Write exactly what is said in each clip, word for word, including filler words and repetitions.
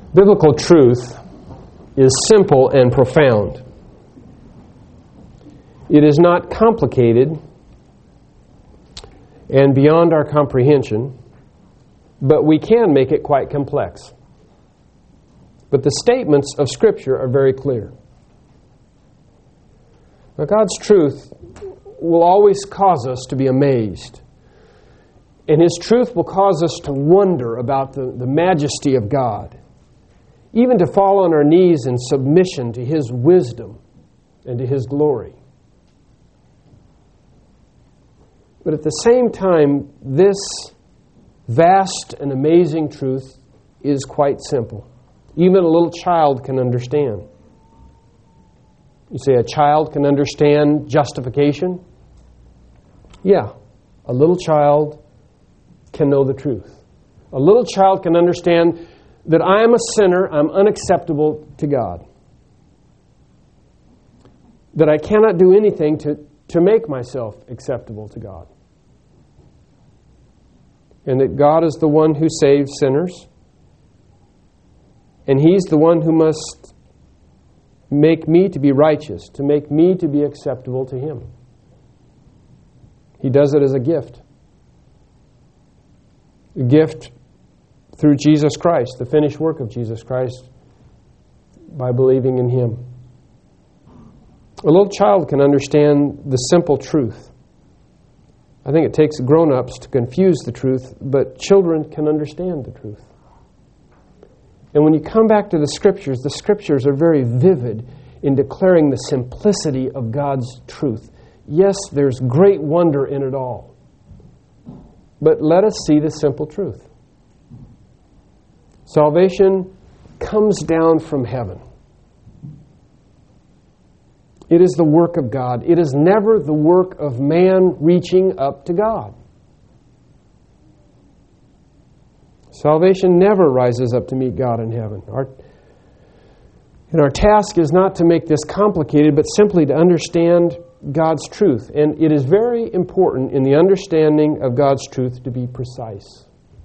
Biblical truth is simple and profound. It is not complicated and beyond our comprehension, but we can make it quite complex. But the statements of Scripture are very clear. Now, God's truth will always cause us to be amazed. And His truth will cause us to wonder about the, the majesty of God, even to fall on our knees in submission to His wisdom and to His glory. But at the same time, this vast and amazing truth is quite simple. Even a little child can understand. You say a child can understand justification? Yeah, a little child can know the truth. A little child can understand that I am a sinner, I'm unacceptable to God. That I cannot do anything to, to make myself acceptable to God. And that God is the one who saves sinners. And He's the one who must make me to be righteous, to make me to be acceptable to Him. He does it as a gift. A gift through Jesus Christ, the finished work of Jesus Christ, by believing in Him. A little child can understand the simple truth. I think it takes grown-ups to confuse the truth, but children can understand the truth. And when you come back to the Scriptures, the Scriptures are very vivid in declaring the simplicity of God's truth. Yes, there's great wonder in it all. But let us see the simple truth. Salvation comes down from heaven. It is the work of God. It is never the work of man reaching up to God. Salvation never rises up to meet God in heaven. Our, and our task is not to make this complicated, but simply to understand God's truth. And it is very important in the understanding of God's truth to be precise.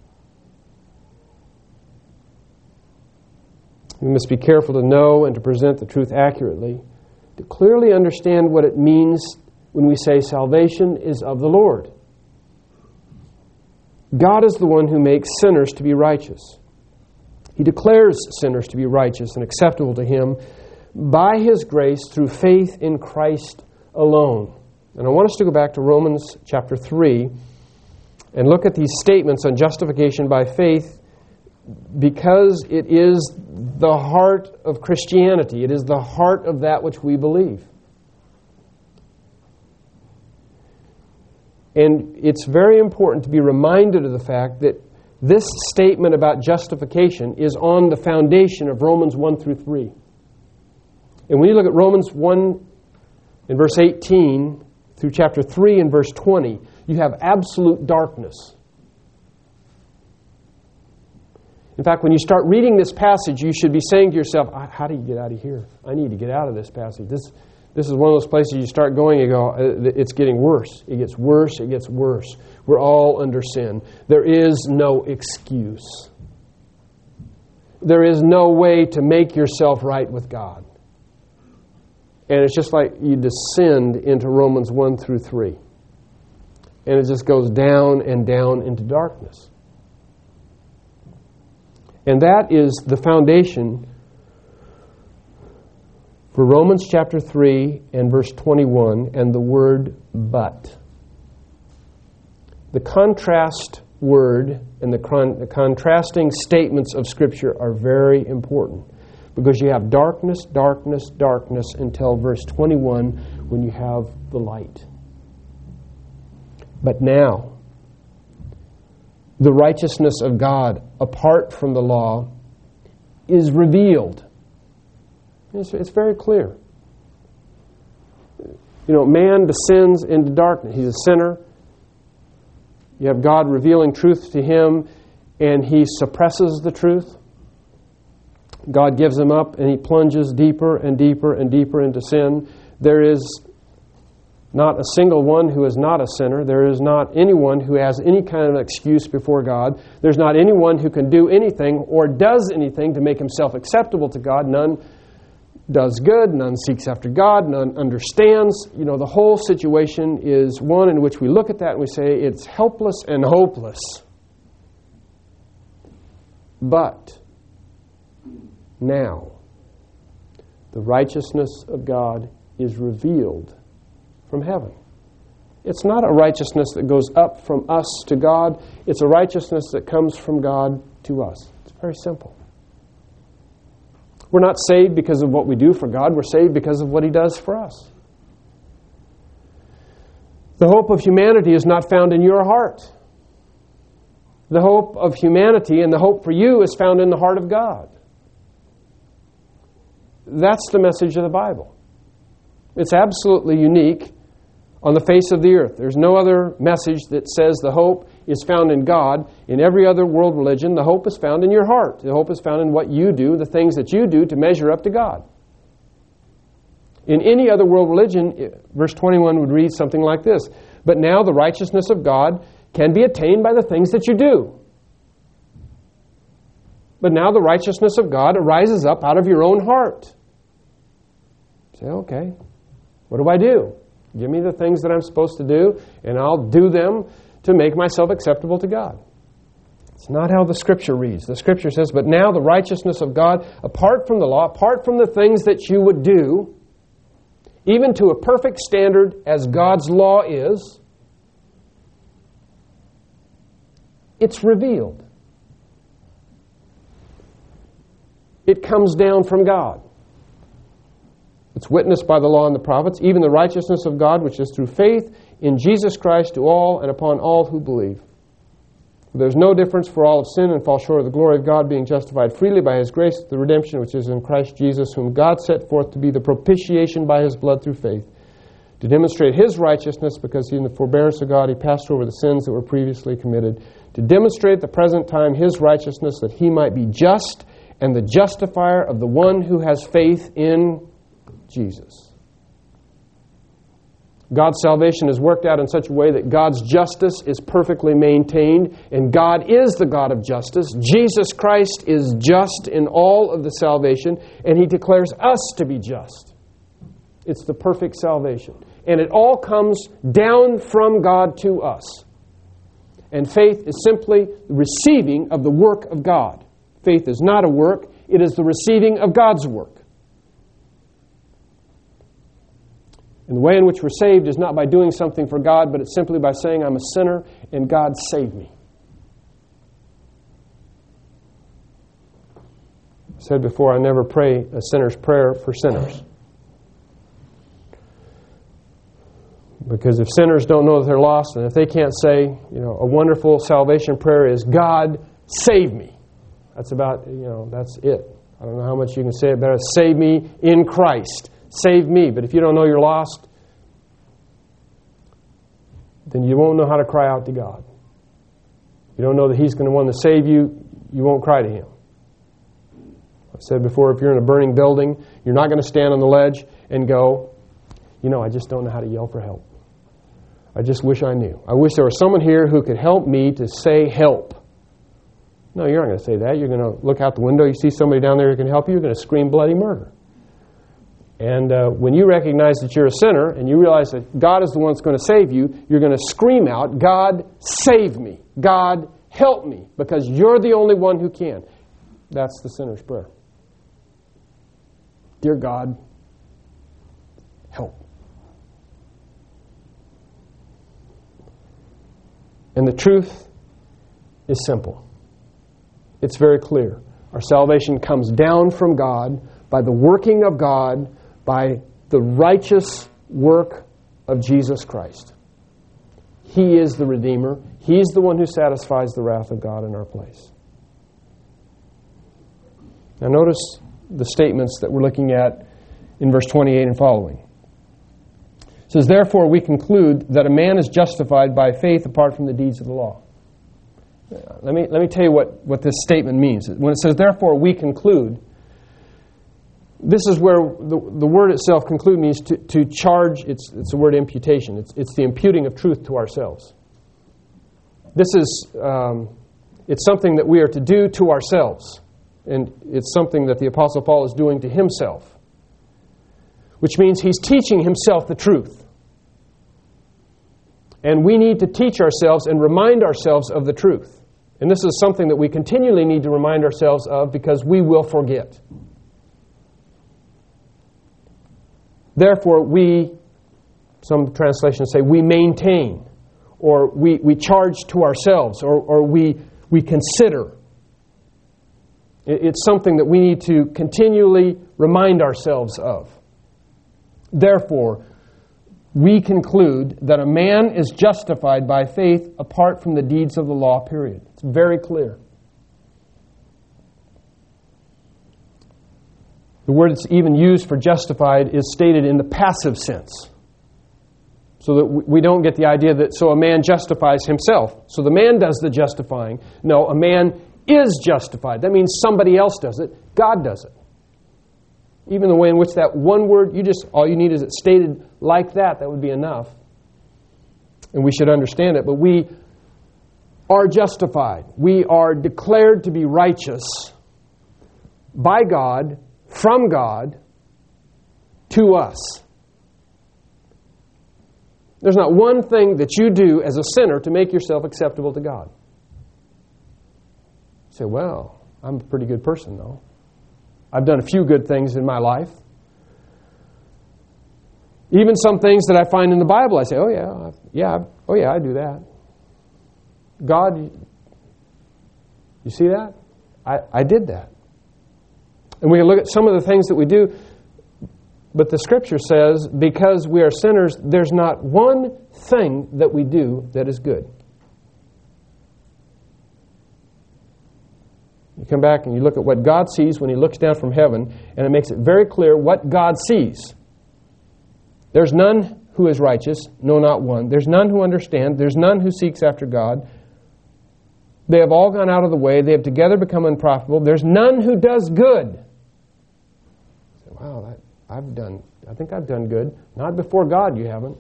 We must be careful to know and to present the truth accurately, to clearly understand what it means when we say salvation is of the Lord. God is the one who makes sinners to be righteous. He declares sinners to be righteous and acceptable to Him by His grace through faith in Christ alone. And I want us to go back to Romans chapter three and look at these statements on justification by faith, because it is the heart of Christianity. It is the heart of that which we believe. And it's very important to be reminded of the fact that this statement about justification is on the foundation of Romans one through three. And when you look at Romans one in verse eighteen through chapter three in verse twenty, you have absolute darkness. In fact, when you start reading this passage, you should be saying to yourself, how do you get out of here? I need to get out of this passage. This, this is one of those places you start going and go, it's getting worse. It gets worse. It gets worse. We're all under sin. There is no excuse. There is no way to make yourself right with God. And it's just like you descend into Romans one through three. And it just goes down and down into darkness. And that is the foundation for Romans chapter three and verse twenty-one and the word but. The contrast word and the, con- the contrasting statements of Scripture are very important, because you have darkness, darkness, darkness until verse twenty-one when you have the light. But now, the righteousness of God apart from the law is revealed. It's, it's very clear. You know, man descends into darkness. He's a sinner. You have God revealing truth to him, and he suppresses the truth. God gives him up, and he plunges deeper and deeper and deeper into sin. There is not a single one who is not a sinner. There is not anyone who has any kind of excuse before God. There's not anyone who can do anything or does anything to make himself acceptable to God. None does good, none seeks after God, none understands. You know, the whole situation is one in which we look at that and we say it's helpless and hopeless. But now, the righteousness of God is revealed from heaven. It's not a righteousness that goes up from us to God. It's a righteousness that comes from God to us. It's very simple. We're not saved because of what we do for God. We're saved because of what He does for us. The hope of humanity is not found in your heart. The hope of humanity and the hope for you is found in the heart of God. That's the message of the Bible. It's absolutely unique on the face of the earth. There's no other message that says the hope is found in God. In every other world religion, the hope is found in your heart. The hope is found in what you do, the things that you do to measure up to God. In any other world religion, verse twenty-one would read something like this. But now the righteousness of God can be attained by the things that you do. But now the righteousness of God arises up out of your own heart. Say, okay, what do I do? Give me the things that I'm supposed to do, and I'll do them to make myself acceptable to God. It's not how the Scripture reads. The Scripture says, but now the righteousness of God, apart from the law, apart from the things that you would do, even to a perfect standard as God's law is, it's revealed. It comes down from God. It's witnessed by the law and the prophets, even the righteousness of God, which is through faith in Jesus Christ to all and upon all who believe. There's no difference, for all have sinned and fall short of the glory of God, being justified freely by His grace through the redemption which is in Christ Jesus, whom God set forth to be the propitiation by His blood through faith, to demonstrate His righteousness, because in the forbearance of God He passed over the sins that were previously committed, to demonstrate at the present time His righteousness, that He might be just and the justifier of the one who has faith in Jesus. God's salvation is worked out in such a way that God's justice is perfectly maintained, and God is the God of justice. Jesus Christ is just in all of the salvation, and He declares us to be just. It's the perfect salvation. And it all comes down from God to us. And faith is simply the receiving of the work of God. Faith is not a work, it is the receiving of God's work. And the way in which we're saved is not by doing something for God, but it's simply by saying, I'm a sinner and God save me. I said before, I never pray a sinner's prayer for sinners. Because if sinners don't know that they're lost, and if they can't say, you know, a wonderful salvation prayer is, God save me. That's about, you know, that's it. I don't know how much you can say it better. Save me in Christ. Save me. But if you don't know you're lost, then you won't know how to cry out to God. If you don't know that He's going to want to save you, you won't cry to Him. I've said before, if you're in a burning building, you're not going to stand on the ledge and go, you know, I just don't know how to yell for help. I just wish I knew. I wish there was someone here who could help me to say help. No, you're not going to say that. You're going to look out the window, you see somebody down there who can help you, you're going to scream bloody murder. And uh, when you recognize that you're a sinner and you realize that God is the one that's going to save you, you're going to scream out, God, save me. God, help me, because you're the only one who can. That's the sinner's prayer. Dear God, help. And the truth is simple. It's very clear. Our salvation comes down from God by the working of God, by the righteous work of Jesus Christ. He is the Redeemer. He's the one who satisfies the wrath of God in our place. Now notice the statements that we're looking at in verse twenty-eight and following. It says, therefore we conclude that a man is justified by faith apart from the deeds of the law. Let me, let me tell you what, what this statement means. When it says, therefore we conclude, this is where the, the word itself, conclude, means to, to charge. It's, it's the word imputation. It's, it's the imputing of truth to ourselves. This is, um, it's something that we are to do to ourselves. And it's something that the Apostle Paul is doing to himself. Which means he's teaching himself the truth. And we need to teach ourselves and remind ourselves of the truth. And this is something that we continually need to remind ourselves of because we will forget. Therefore, we, some translations say, we maintain, or we, we charge to ourselves, or, or we, we consider. It's something that we need to continually remind ourselves of. Therefore, we conclude that a man is justified by faith apart from the deeds of the law, period. It's very clear. The word that's even used for justified is stated in the passive sense. So that we don't get the idea that so a man justifies himself. So the man does the justifying. No, a man is justified. That means somebody else does it. God does it. Even the way in which that one word, you just all you need is it stated like that. That would be enough. And we should understand it. But we are justified. We are declared to be righteous by God, from God, to us. There's not one thing that you do as a sinner to make yourself acceptable to God. You say, well, I'm a pretty good person, though. I've done a few good things in my life. Even some things that I find in the Bible, I say, oh yeah, yeah, oh yeah, I do that. God, you see that? I, I did that. And we can look at some of the things that we do, but the Scripture says, because we are sinners, there's not one thing that we do that is good. You come back and you look at what God sees when He looks down from heaven, and it makes it very clear what God sees. There's none who is righteous, no, not one. There's none who understands. There's none who seeks after God. They have all gone out of the way. They have together become unprofitable. There's none who does good. Wow, that, I've done, I think I've done good. Not before God, you haven't.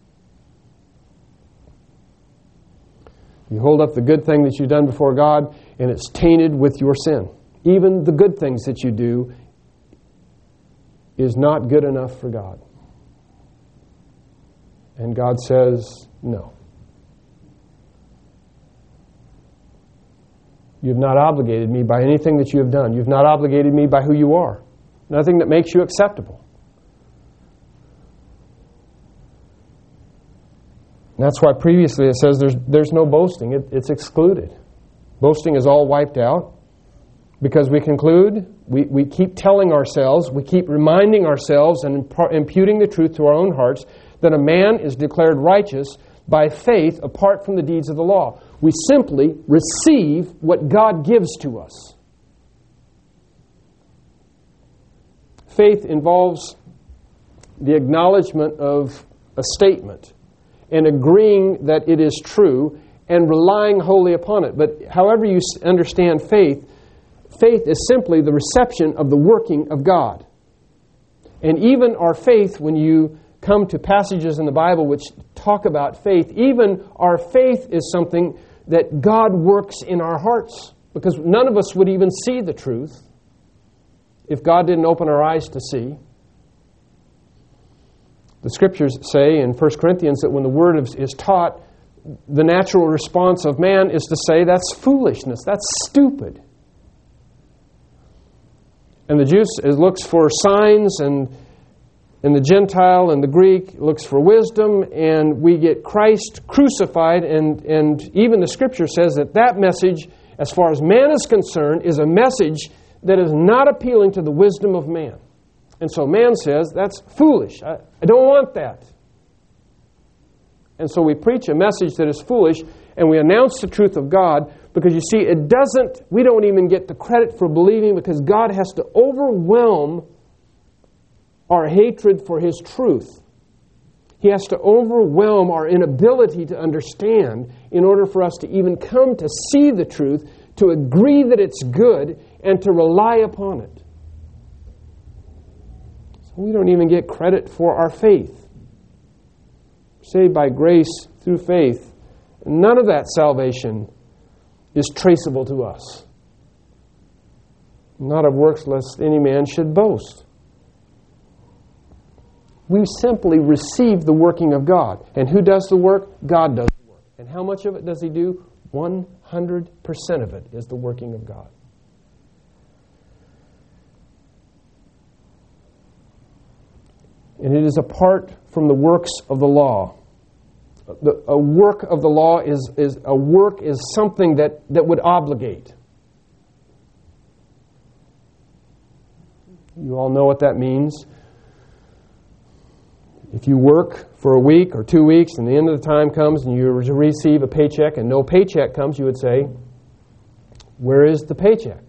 You hold up the good thing that you've done before God, and it's tainted with your sin. Even the good things that you do is not good enough for God. And God says, no. You've not obligated me by anything that you have done. You've not obligated me by who you are. Nothing that makes you acceptable. And that's why previously it says there's there's no boasting. It, it's excluded. Boasting is all wiped out because we conclude, we, we keep telling ourselves, we keep reminding ourselves and imputing the truth to our own hearts that a man is declared righteous by faith apart from the deeds of the law. We simply receive what God gives to us. Faith involves the acknowledgement of a statement and agreeing that it is true and relying wholly upon it. But however you understand faith, faith is simply the reception of the working of God. And even our faith, when you come to passages in the Bible which talk about faith, even our faith is something that God works in our hearts, because none of us would even see the truth if God didn't open our eyes to see. The Scriptures say in First Corinthians that when the Word is taught, the natural response of man is to say, that's foolishness, that's stupid. And the Jew looks for signs, and, and the Gentile and the Greek looks for wisdom, and we get Christ crucified, and, and even the Scripture says that that message, as far as man is concerned, is a message that is not appealing to the wisdom of man. And so man says, that's foolish. I, I don't want that. And so we preach a message that is foolish, and we announce the truth of God, because you see, it doesn't, we don't even get the credit for believing, because God has to overwhelm our hatred for His truth. He has to overwhelm our inability to understand in order for us to even come to see the truth, to agree that it's good, and to rely upon it. So we don't even get credit for our faith. We're saved by grace through faith. None of that salvation is traceable to us. Not of works, lest any man should boast. We simply receive the working of God. And who does the work? God does the work. And how much of it does He do? one hundred percent of it is the working of God. And it is apart from the works of the law. The, a work of the law is, is a work is something that, that would obligate. You all know what that means. If you work for a week or two weeks and the end of the time comes and you receive a paycheck and no paycheck comes, you would say, where is the paycheck?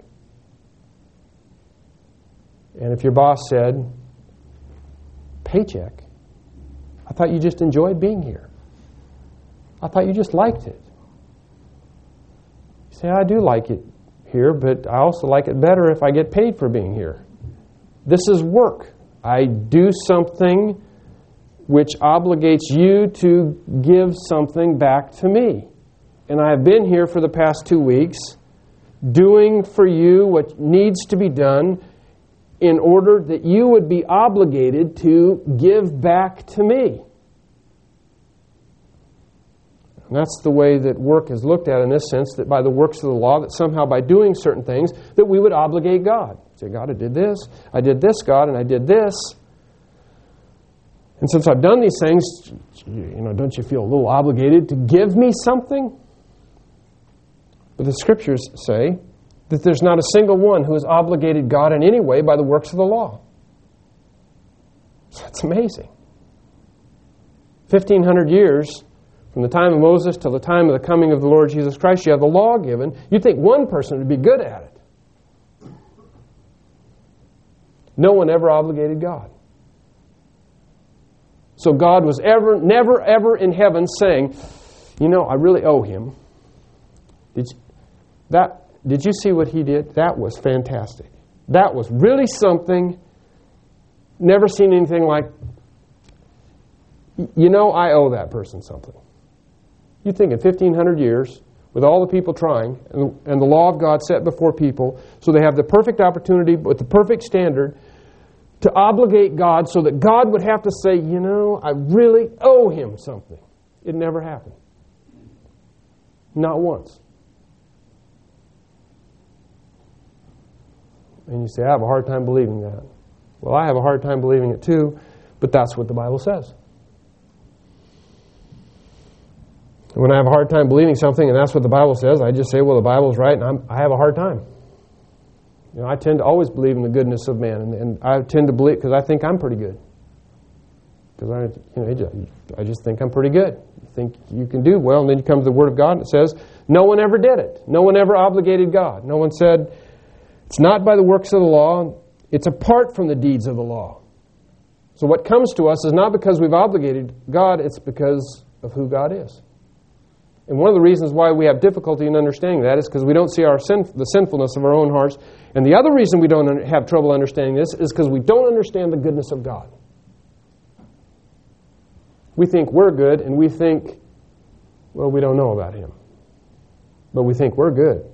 And if your boss said, paycheck? I thought you just enjoyed being here. I thought you just liked it. You say, I do like it here, but I also like it better if I get paid for being here. This is work. I do something which obligates you to give something back to me. And I have been here for the past two weeks doing for you what needs to be done in order that you would be obligated to give back to me. And that's the way that work is looked at in this sense, that by the works of the law, that somehow by doing certain things, that we would obligate God. Say, God, I did this, I did this, God, and I did this. And since I've done these things, you know, don't you feel a little obligated to give me something? But the Scriptures say that there's not a single one who has obligated God in any way by the works of the law. That's amazing. fifteen hundred years from the time of Moses till the time of the coming of the Lord Jesus Christ, you have the law given. You'd think one person would be good at it. No one ever obligated God. So God was ever, never, ever in heaven saying, you know, I really owe Him. Did you, that, did you see what He did? That was fantastic. That was really something. Never seen anything like, you know, I owe that person something. You think in fifteen hundred years, with all the people trying, and, and the law of God set before people, so they have the perfect opportunity with the perfect standard to obligate God so that God would have to say, you know, I really owe Him something. It never happened. Not once. And you say, I have a hard time believing that. Well, I have a hard time believing it too, but that's what the Bible says. And when I have a hard time believing something and that's what the Bible says, I just say, well, the Bible's right and I'm, I have a hard time. You know, I tend to always believe in the goodness of man, and, and I tend to believe because I think I'm pretty good. Because I, you know, I just think I'm pretty good. You think you can do well, and then you come to the Word of God, and it says, no one ever did it. No one ever obligated God. No one said, it's not by the works of the law. It's apart from the deeds of the law. So what comes to us is not because we've obligated God, it's because of who God is. And one of the reasons why we have difficulty in understanding that is because we don't see our sin, the sinfulness of our own hearts. And the other reason we don't have trouble understanding this is because we don't understand the goodness of God. We think we're good, and we think, well, we don't know about Him. But we think we're good.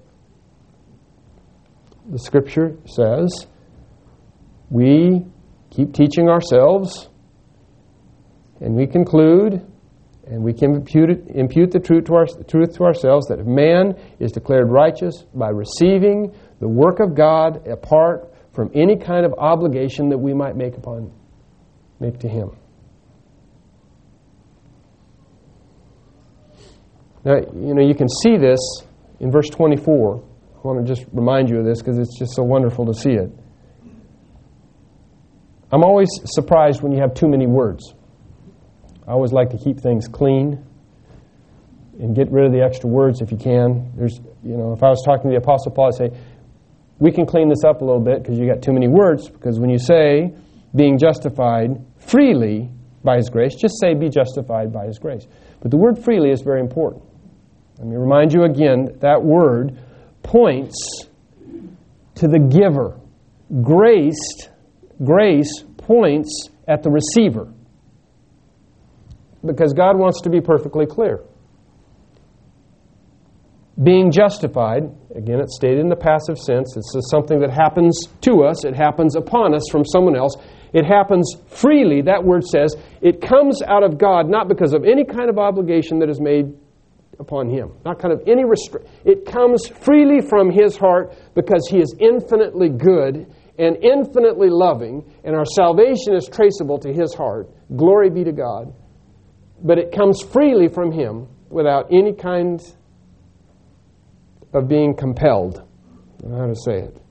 The Scripture says we keep teaching ourselves, and we conclude, and we can impute, it, impute the truth to, our, truth to ourselves, that if man is declared righteous by receiving the work of God apart from any kind of obligation that we might make upon make to Him. Now, you know, you can see this in verse twenty-four. I want to just remind you of this because it's just so wonderful to see it. I'm always surprised when you have too many words. I always like to keep things clean and get rid of the extra words if you can. There's, you know, if I was talking to the Apostle Paul, I'd say, we can clean this up a little bit because you got too many words. Because when you say being justified freely by His grace, just say be justified by His grace. But the word freely is very important. Let me remind you again, that word points to the giver. Grace, grace points at the receiver. Because God wants to be perfectly clear. Being justified, again it's stated in the passive sense, it's something that happens to us, it happens upon us from someone else. It happens freely, that word says. It comes out of God, not because of any kind of obligation that is made upon Him. Not kind of any restrict. It comes freely from His heart because He is infinitely good and infinitely loving, and our salvation is traceable to His heart. Glory be to God. But it comes freely from Him without any kind of being compelled. I don't know how to say it.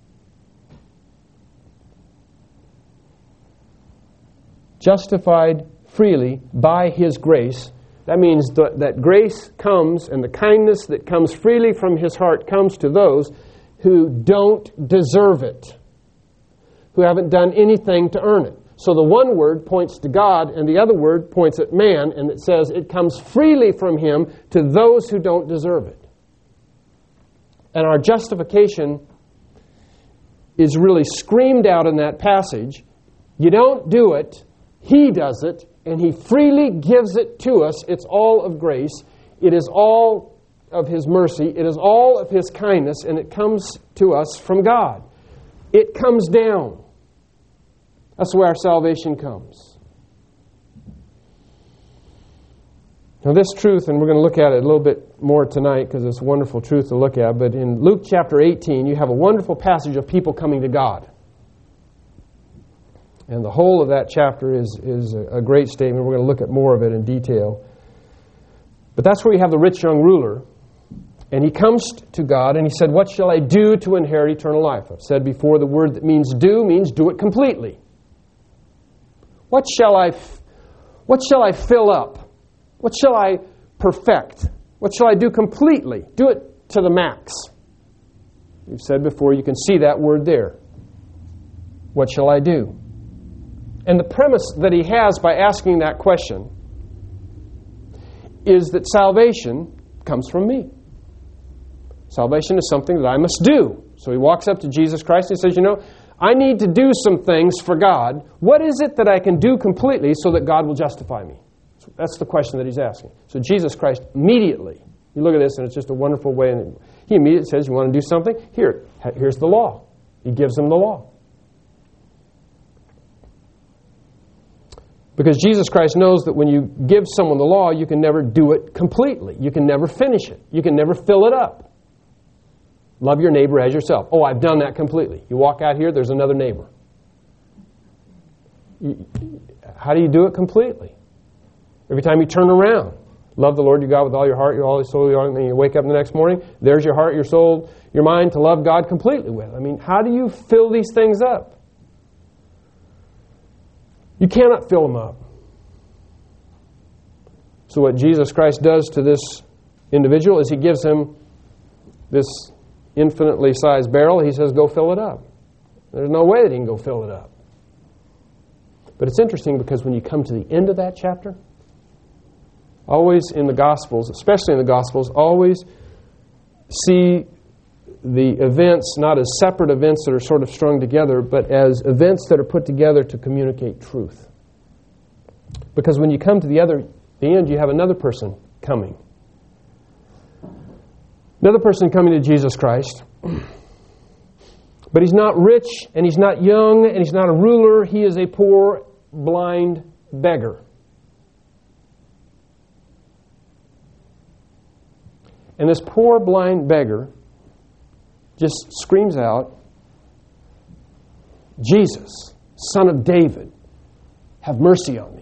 Justified freely by His grace. That means th- that grace comes, and the kindness that comes freely from His heart comes to those who don't deserve it, who haven't done anything to earn it. So the one word points to God, and the other word points at man, and it says it comes freely from Him to those who don't deserve it. And our justification is really screamed out in that passage. You don't do it, He does it, and He freely gives it to us. It's all of grace. It is all of His mercy. It is all of His kindness, and it comes to us from God. It comes down. That's where our salvation comes. Now this truth, and we're going to look at it a little bit more tonight because it's a wonderful truth to look at, but in Luke chapter eighteen, you have a wonderful passage of people coming to God. And the whole of that chapter is, is a great statement. We're going to look at more of it in detail. But that's where you have the rich young ruler. And he comes to God and he said, what shall I do to inherit eternal life? I've said before, the word that means do means do it completely. What shall I, what shall I fill up? What shall I perfect? What shall I do completely? Do it to the max. We've said before, you can see that word there. What shall I do? And the premise that he has by asking that question is that salvation comes from me. Salvation is something that I must do. So he walks up to Jesus Christ and he says, you know, I need to do some things for God. What is it that I can do completely so that God will justify me? That's the question that he's asking. So Jesus Christ immediately, you look at this and it's just a wonderful way. And he immediately says, you want to do something? Here, here's the law. He gives them the law. Because Jesus Christ knows that when you give someone the law, you can never do it completely. You can never finish it. You can never fill it up. Love your neighbor as yourself. Oh, I've done that completely. You walk out here, there's another neighbor. You, how do you do it completely? Every time you turn around, love the Lord your God with all your heart, your all your soul, your, and then you wake up the next morning, there's your heart, your soul, your mind to love God completely with. I mean, how do you fill these things up? You cannot fill them up. So what Jesus Christ does to this individual is he gives him this infinitely sized barrel. He says, go fill it up. There's no way that he can go fill it up. But it's interesting because when you come to the end of that chapter, always in the Gospels, especially in the Gospels, always see the events not as separate events that are sort of strung together, but as events that are put together to communicate truth. Because when you come to the other, the end, you have another person coming. Another person coming to Jesus Christ. But he's not rich, and he's not young, and he's not a ruler. He is a poor, blind beggar. And this poor, blind beggar just screams out, Jesus, Son of David, have mercy on me.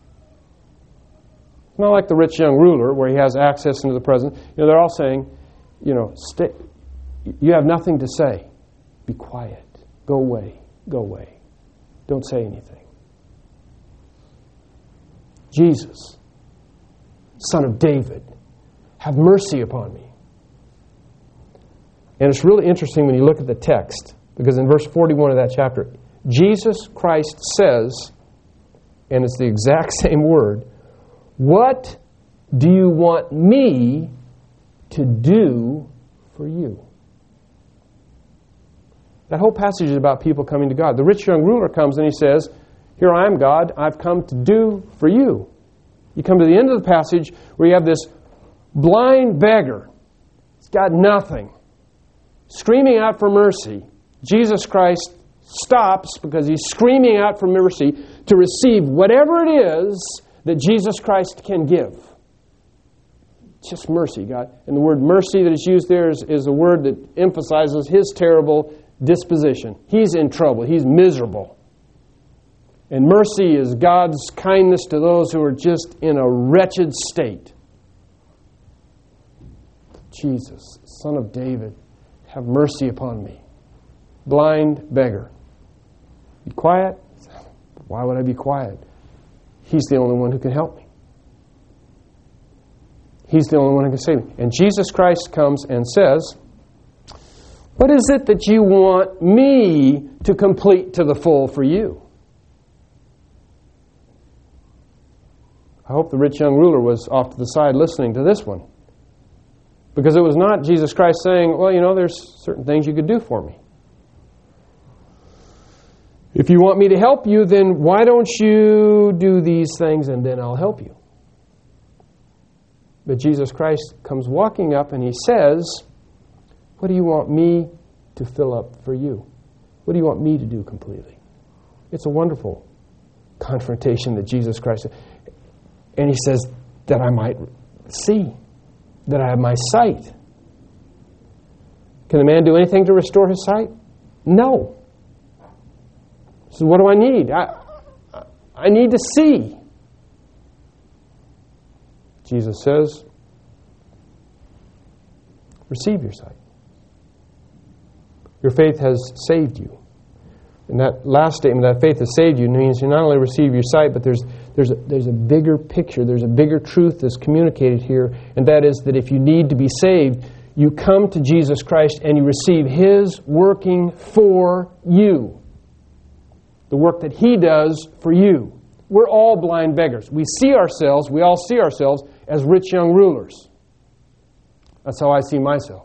It's not like the rich young ruler where he has access into the presence. You know, they're all saying, you know, stay, you have nothing to say. Be quiet. Go away. Go away. Don't say anything. Jesus, Son of David, have mercy upon me. And it's really interesting when you look at the text, because in verse forty-one of that chapter, Jesus Christ says, and it's the exact same word, what do you want me to do for you? That whole passage is about people coming to God. The rich young ruler comes and he says, Here I am, God. I've come to do for you. You come to the end of the passage where you have this blind beggar. He's got nothing. Screaming out for mercy. Jesus Christ stops because he's screaming out for mercy to receive whatever it is that Jesus Christ can give. Just mercy, God. And the word mercy that is used there is, is a word that emphasizes his terrible disposition. He's in trouble. He's miserable. And mercy is God's kindness to those who are just in a wretched state. Jesus, Son of David, have mercy upon me. Blind beggar. Be quiet? Why would I be quiet? He's the only one who can help me. He's the only one who can save me. And Jesus Christ comes and says, what is it that you want me to complete to the full for you? I hope the rich young ruler was off to the side listening to this one. Because it was not Jesus Christ saying, well, you know, there's certain things you could do for me. If you want me to help you, then why don't you do these things and then I'll help you? But Jesus Christ comes walking up and he says, what do you want me to fill up for you? What do you want me to do completely? It's a wonderful confrontation that Jesus Christ... And he says, that I might see, that I have my sight. Can the man do anything to restore his sight? No. So what do I need? I, I need to see. Jesus says, receive your sight. Your faith has saved you. And that last statement, that faith has saved you, means you not only receive your sight, but there's there's a, there's a bigger picture, there's a bigger truth that's communicated here, and that is that if you need to be saved, you come to Jesus Christ and you receive His working for you. The work that He does for you. We're all blind beggars. We see ourselves, we all see ourselves as rich young rulers. That's how I see myself.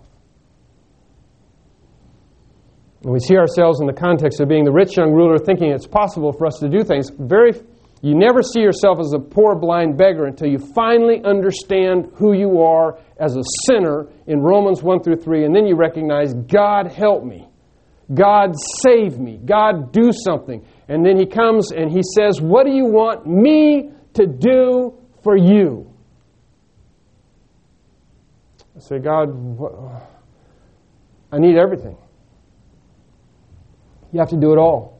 And we see ourselves in the context of being the rich young ruler, thinking it's possible for us to do things. Very, you never see yourself as a poor blind beggar until you finally understand who you are as a sinner in Romans one through three, and then you recognize, God help me. God save me. God do something. And then He comes and He says, what do you want me to do for you? I say, God, what? I need everything. You have to do it all.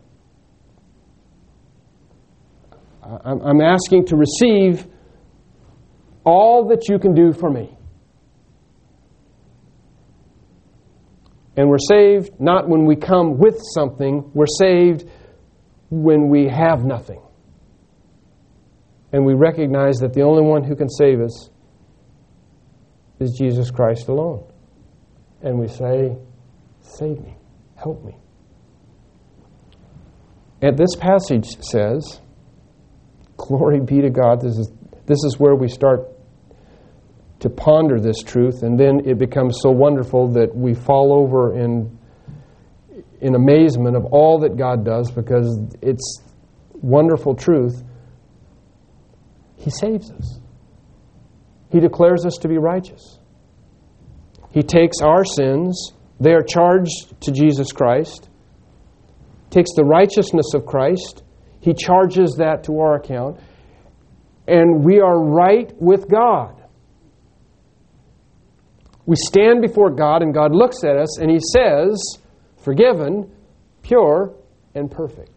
I'm asking to receive all that you can do for me. And we're saved not when we come with something. We're saved when we have nothing. And we recognize that the only one who can save us is Jesus Christ alone. And we say, save me, help me. And this passage says, glory be to God. This is, this is where we start to ponder this truth, and then it becomes so wonderful that we fall over in, in amazement of all that God does, because it's wonderful truth. He saves us. He declares us to be righteous. He takes our sins. They are charged to Jesus Christ. Takes the righteousness of Christ. He charges that to our account. And we are right with God. We stand before God, and God looks at us and He says, forgiven, pure, and perfect.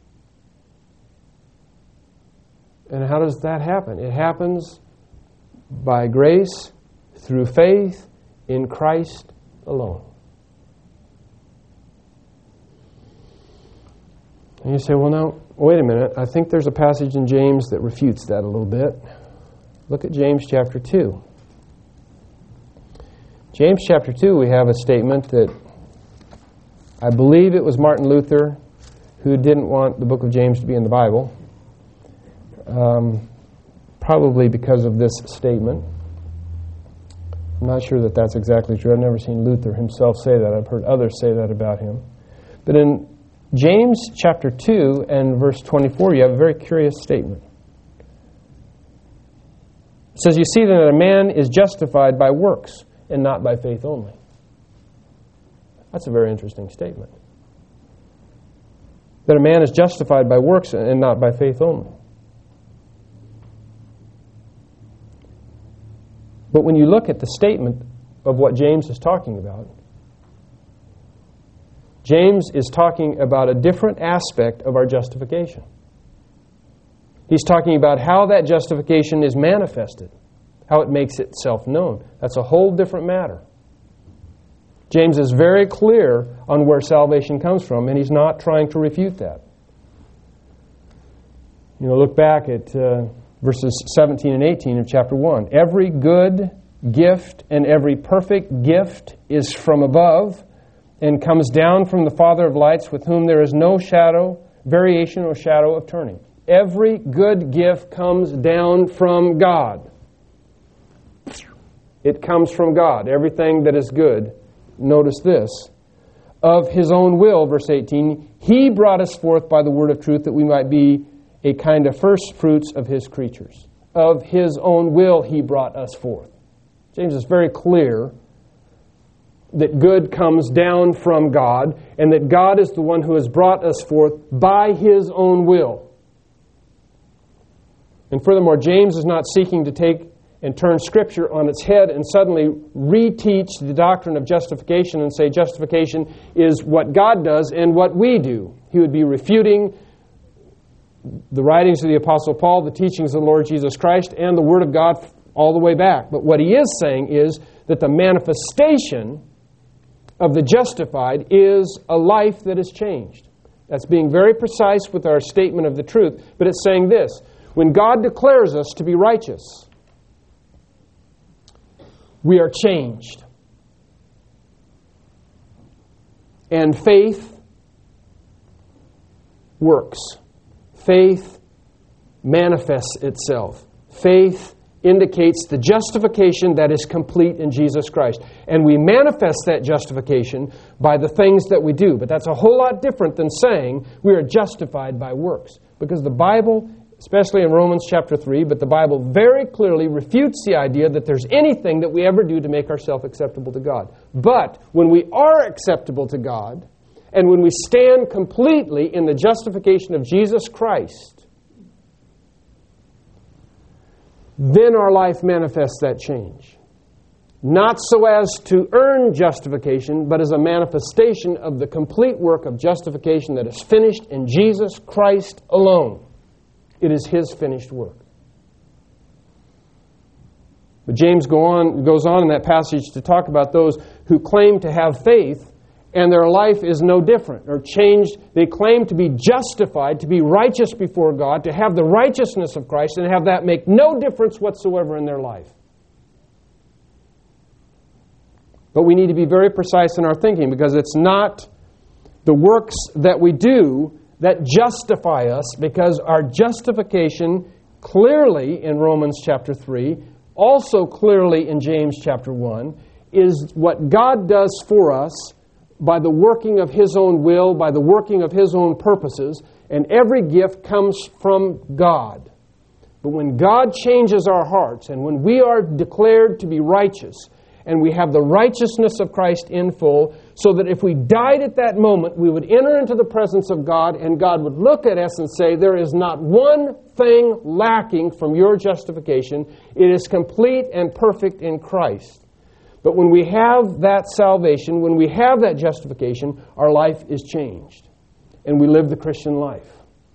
And how does that happen? It happens by grace, through faith, in Christ alone. And you say, well, now, wait a minute. I think there's a passage in James that refutes that a little bit. Look at James chapter two. James chapter two, we have a statement that I believe it was Martin Luther who didn't want the book of James to be in the Bible. Um, probably because of this statement. I'm not sure that that's exactly true. I've never seen Luther himself say that. I've heard others say that about him. But in James chapter two and verse twenty-four, you have a very curious statement. It says, you see that a man is justified by works and not by faith only. That's a very interesting statement. That a man is justified by works and not by faith only. But when you look at the statement of what James is talking about, James is talking about a different aspect of our justification. He's talking about how that justification is manifested, how it makes itself known. That's a whole different matter. James is very clear on where salvation comes from, and he's not trying to refute that. You know, look back at uh, verses seventeen and eighteen of chapter one. Every good gift and every perfect gift is from above and comes down from the Father of lights, with whom there is no shadow, variation or shadow of turning. Every good gift comes down from God. It comes from God. Everything that is good. Notice this. Of His own will, verse eighteen, He brought us forth by the word of truth that we might be a kind of first fruits of His creatures. Of His own will He brought us forth. James is very clear that good comes down from God, and that God is the one who has brought us forth by His own will. And furthermore, James is not seeking to take and turn Scripture on its head and suddenly reteach the doctrine of justification and say justification is what God does and what we do. He would be refuting the writings of the Apostle Paul, the teachings of the Lord Jesus Christ, and the Word of God all the way back. But what he is saying is that the manifestation of the justified is a life that is changed. That's being very precise with our statement of the truth, but it's saying this: when God declares us to be righteous, we are changed. And faith works. Faith manifests itself. Faith indicates the justification that is complete in Jesus Christ. And we manifest that justification by the things that we do. But that's a whole lot different than saying we are justified by works. Because the Bible, especially in Romans chapter three, but the Bible very clearly refutes the idea that there's anything that we ever do to make ourselves acceptable to God. But when we are acceptable to God, and when we stand completely in the justification of Jesus Christ, then our life manifests that change. Not so as to earn justification, but as a manifestation of the complete work of justification that is finished in Jesus Christ alone. It is His finished work. But James go on, goes on in that passage to talk about those who claim to have faith and their life is no different or changed. They claim to be justified, to be righteous before God, to have the righteousness of Christ, and have that make no difference whatsoever in their life. But we need to be very precise in our thinking, because it's not the works that we do that justify us, because our justification clearly in Romans chapter three, also clearly in James chapter one, is what God does for us by the working of His own will, by the working of His own purposes, and every gift comes from God. But when God changes our hearts, and when we are declared to be righteous, and we have the righteousness of Christ in full, so that if we died at that moment, we would enter into the presence of God, and God would look at us and say, there is not one thing lacking from your justification. It is complete and perfect in Christ. But when we have that salvation, when we have that justification, our life is changed. And we live the Christian life.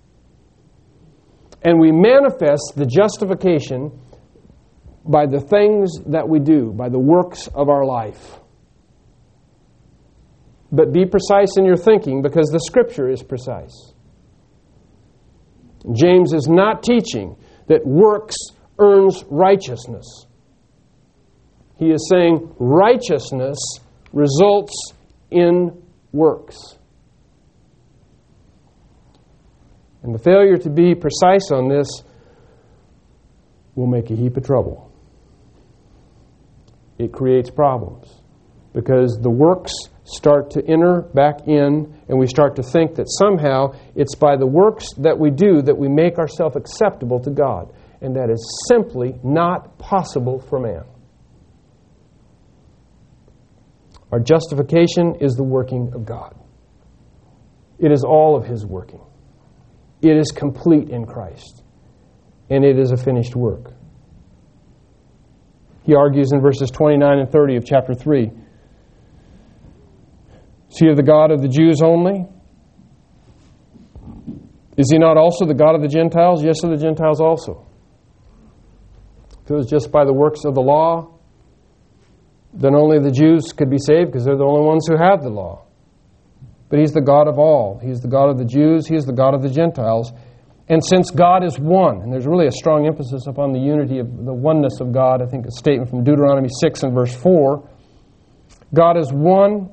And we manifest the justification by the things that we do, by the works of our life. But be precise in your thinking, because the Scripture is precise. James is not teaching that works earns righteousness. He is saying righteousness results in works. And the failure to be precise on this will make a heap of trouble. It creates problems. Because the works start to enter back in, and we start to think that somehow it's by the works that we do that we make ourselves acceptable to God. And that is simply not possible for man. Our justification is the working of God. It is all of His working. It is complete in Christ. And it is a finished work. He argues in verses twenty-nine and thirty of chapter three. Is He the God of the Jews only? Is He not also the God of the Gentiles? Yes, of the Gentiles also. If it was just by the works of the law, then only the Jews could be saved because they're the only ones who have the law. But He's the God of all. He's the God of the Jews. He is the God of the Gentiles. And since God is one, and there's really a strong emphasis upon the unity of the oneness of God, I think a statement from Deuteronomy six and verse four, God is one.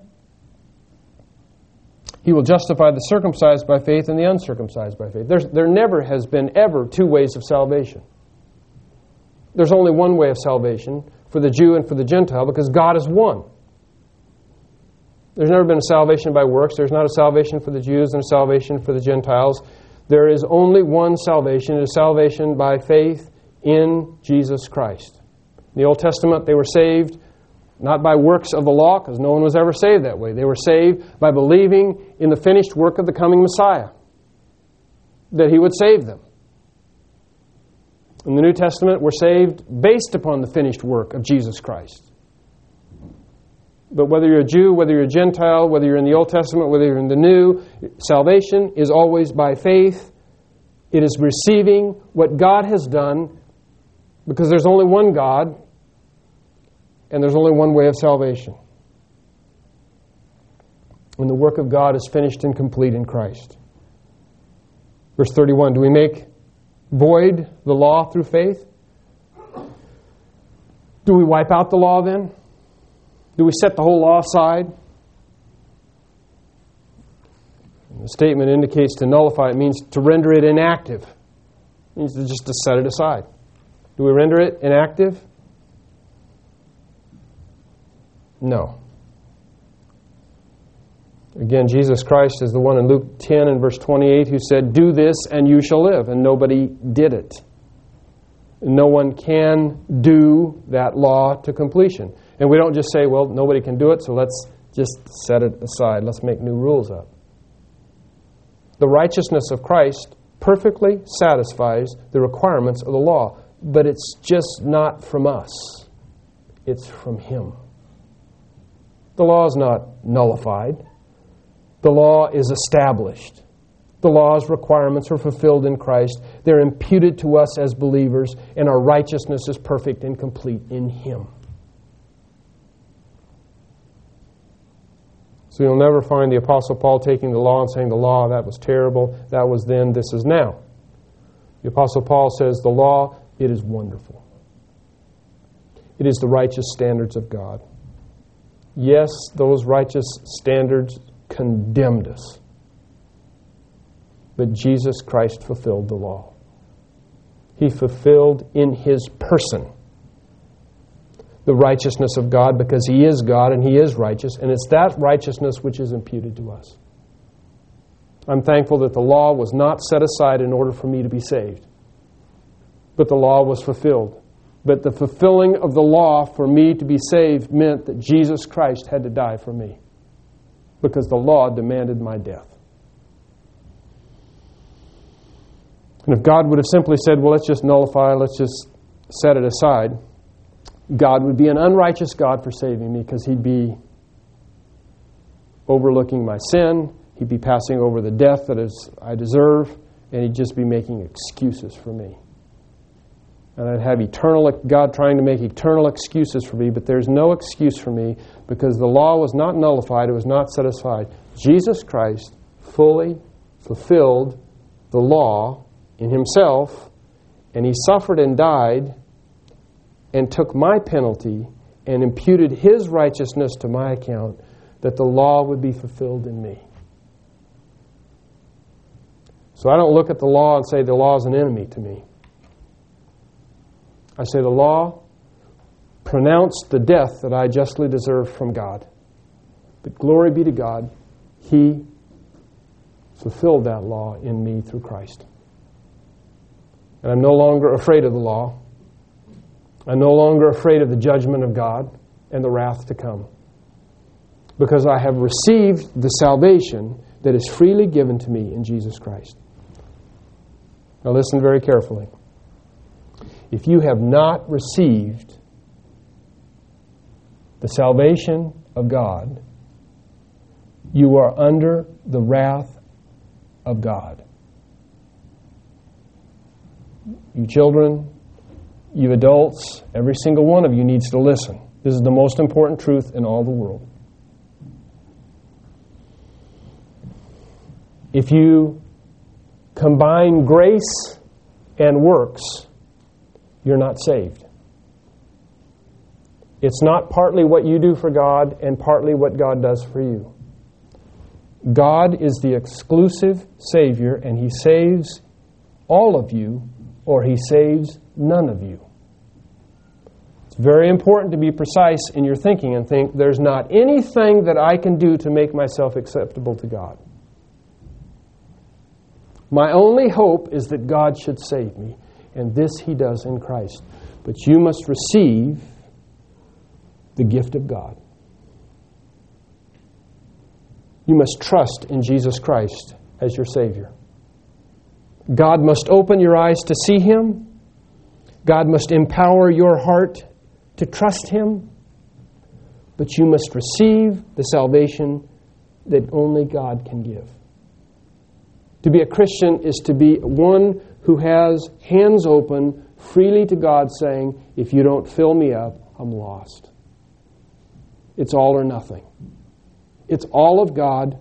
He will justify the circumcised by faith and the uncircumcised by faith. There's, there never has been ever two ways of salvation. There's only one way of salvation for the Jew and for the Gentile because God is one. There's never been a salvation by works. There's not a salvation for the Jews and a salvation for the Gentiles. There is only one salvation. It is salvation by faith in Jesus Christ. In the Old Testament, they were saved not by works of the law, because no one was ever saved that way. They were saved by believing in the finished work of the coming Messiah, that He would save them. In the New Testament, we're saved based upon the finished work of Jesus Christ. But whether you're a Jew, whether you're a Gentile, whether you're in the Old Testament, whether you're in the New, salvation is always by faith. It is receiving what God has done, because there's only one God, and there's only one way of salvation. And the work of God is finished and complete in Christ. Verse thirty-one, do we make void the law through faith? Do we wipe out the law then? Do we set the whole law aside? The statement indicates to nullify. It means to render it inactive. It means to just to set it aside. Do we render it inactive? No. Again, Jesus Christ is the one in Luke ten and verse twenty-eight who said, do this and you shall live. And nobody did it. No one can do that law to completion. And we don't just say, well, nobody can do it, so let's just set it aside. Let's make new rules up. The righteousness of Christ perfectly satisfies the requirements of the law. But it's just not from us. It's from Him. The law is not nullified. The law is established. The law's requirements are fulfilled in Christ. They're imputed to us as believers, and our righteousness is perfect and complete in Him. So you'll never find the Apostle Paul taking the law and saying, the law, that was terrible, that was then, this is now. The Apostle Paul says, the law, it is wonderful. It is the righteous standards of God. Yes, those righteous standards condemned us. But Jesus Christ fulfilled the law. He fulfilled in His person the righteousness of God, because He is God and He is righteous, and it's that righteousness which is imputed to us. I'm thankful that the law was not set aside in order for me to be saved, but the law was fulfilled. But the fulfilling of the law for me to be saved meant that Jesus Christ had to die for me, because the law demanded my death. And if God would have simply said, well, let's just nullify, let's just set it aside, God would be an unrighteous God for saving me, because He'd be overlooking my sin, He'd be passing over the death that is I deserve, and He'd just be making excuses for me. And I'd have eternal God trying to make eternal excuses for me, but there's no excuse for me, because the law was not nullified, it was not set aside. Jesus Christ fully fulfilled the law in Himself, and He suffered and died and took my penalty and imputed His righteousness to my account, that the law would be fulfilled in me. So I don't look at the law and say the law is an enemy to me. I say the law pronounced the death that I justly deserve from God. But glory be to God, He fulfilled that law in me through Christ. And I'm no longer afraid of the law. I'm no longer afraid of the judgment of God and the wrath to come, because I have received the salvation that is freely given to me in Jesus Christ. Now listen very carefully. If you have not received the salvation of God, you are under the wrath of God. You children, you adults, every single one of you needs to listen. This is the most important truth in all the world. If you combine grace and works, you're not saved. It's not partly what you do for God and partly what God does for you. God is the exclusive Savior, and He saves all of you, or He saves none of you. It's very important to be precise in your thinking and think, there's not anything that I can do to make myself acceptable to God. My only hope is that God should save me, and this He does in Christ. But you must receive the gift of God. You must trust in Jesus Christ as your Savior. God must open your eyes to see Him. God must empower your heart to trust Him. But you must receive the salvation that only God can give. To be a Christian is to be one who has hands open freely to God, saying, if you don't fill me up, I'm lost. It's all or nothing. It's all of God,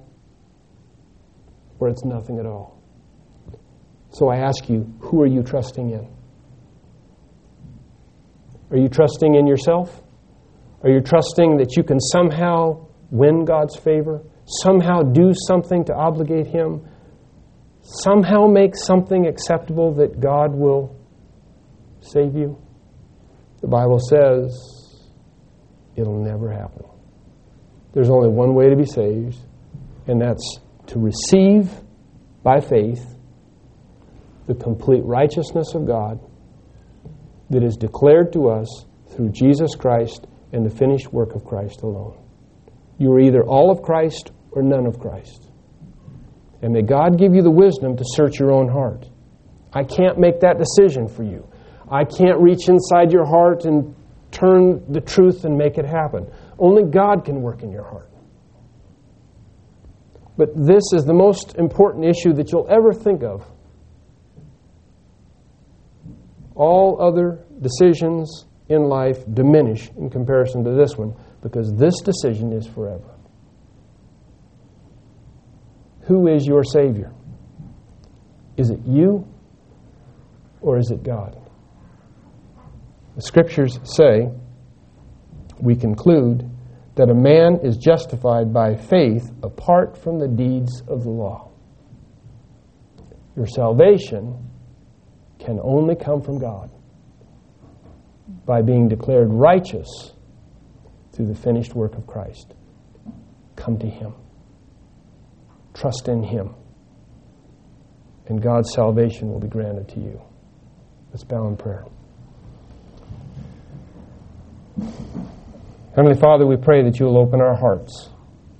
or it's nothing at all. So I ask you, who are you trusting in? Are you trusting in yourself? Are you trusting that you can somehow win God's favor? Somehow do something to obligate Him? Somehow make something acceptable that God will save you? The Bible says it'll never happen. There's only one way to be saved, and that's to receive by faith the complete righteousness of God that is declared to us through Jesus Christ and the finished work of Christ alone. You are either all of Christ or none of Christ. And may God give you the wisdom to search your own heart. I can't make that decision for you. I can't reach inside your heart and turn the truth and make it happen. Only God can work in your heart. But this is the most important issue that you'll ever think of. All other decisions in life diminish in comparison to this one, because this decision is forever. Who is your Savior? Is it you, or is it God? The Scriptures say, we conclude, that a man is justified by faith apart from the deeds of the law. Your salvation can only come from God by being declared righteous through the finished work of Christ. Come to Him. Trust in Him. And God's salvation will be granted to you. Let's bow in prayer. Heavenly Father, we pray that you will open our hearts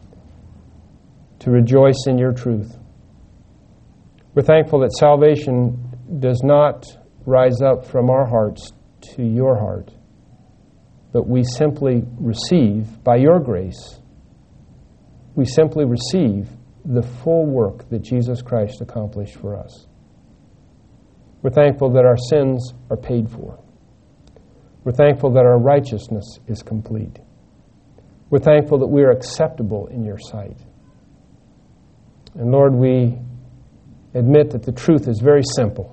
to rejoice in your truth. We're thankful that salvation does not rise up from our hearts to your heart, but we simply receive, by your grace, we simply receive the full work that Jesus Christ accomplished for us. We're thankful that our sins are paid for. We're thankful that our righteousness is complete. We're thankful that we are acceptable in your sight. And Lord, we admit that the truth is very simple.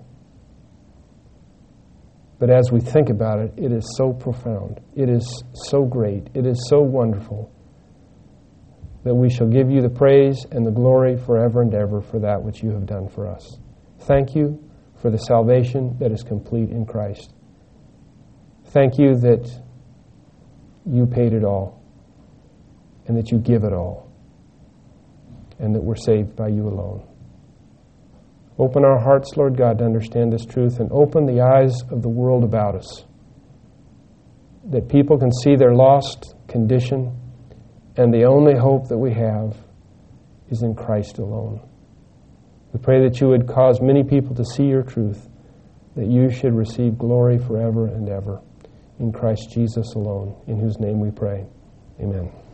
But as we think about it, it is so profound. It is so great. It is so wonderful that we shall give you the praise and the glory forever and ever for that which you have done for us. Thank you for the salvation that is complete in Christ. Thank you that you paid it all. and that you give it all, and that we're saved by you alone. Open our hearts, Lord God, to understand this truth, and open the eyes of the world about us, that people can see their lost condition, and the only hope that we have is in Christ alone. We pray that you would cause many people to see your truth, that you should receive glory forever and ever. In Christ Jesus alone, in whose name we pray. Amen.